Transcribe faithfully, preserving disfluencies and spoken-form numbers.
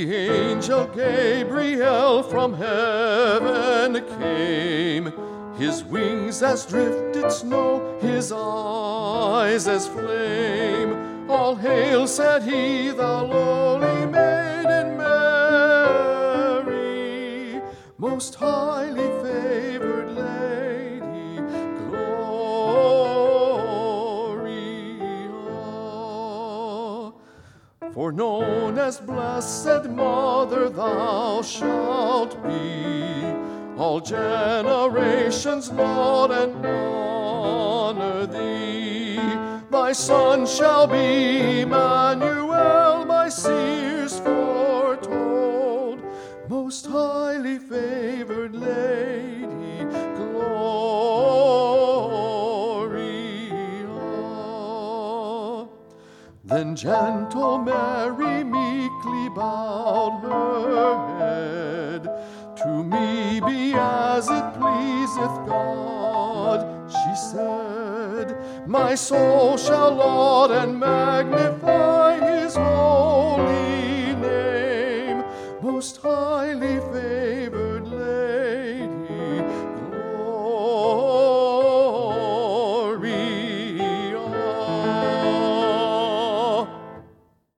The angel Gabriel from heaven came, his wings as drifted snow, his eyes as flame. All hail, said he, thou lowly maiden Mary, most highly favored lady, Gloria. For known as Blessed Mother thou shalt be, all generations laud and honor thee. Thy son shall be Emmanuel, by seers foretold, most highly favored lady, Gloria. Then gentle Mary meekly bowed her head, to me be as it pleaseth God, she said. My soul shall laud and magnify his holy name, most highly favored